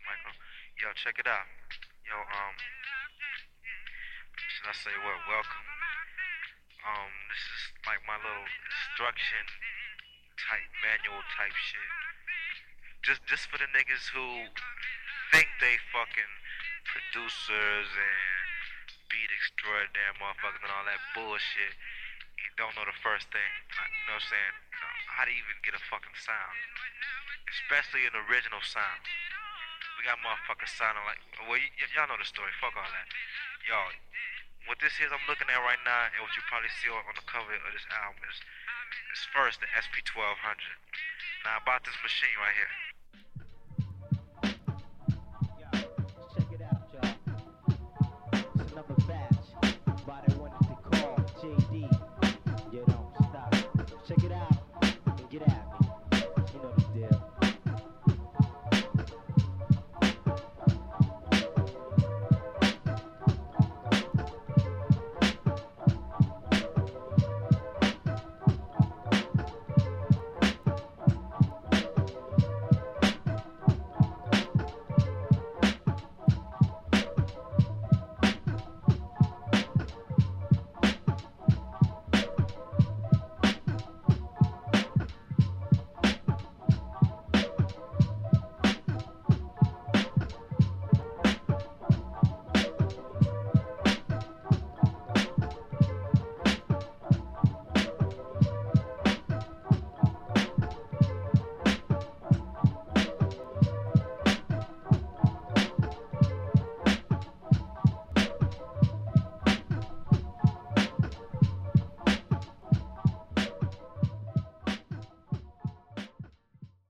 Michael. Yo, check it out. Yo, should I say what? Welcome. This is like my little instruction type manual type shit. Just for the niggas who think they fucking producers and beat extraordinary motherfuckers and all that bullshit. You don't know the first thing. You know what I'm saying? You know, how to even get a fucking sound. Especially an original sound. We got motherfuckers sounding like, well, y'all know the story. Fuck all that. Y'all, what this is I'm looking at right now, and what you probably see on the cover of this album is first the SP1200. Now about this machine right here.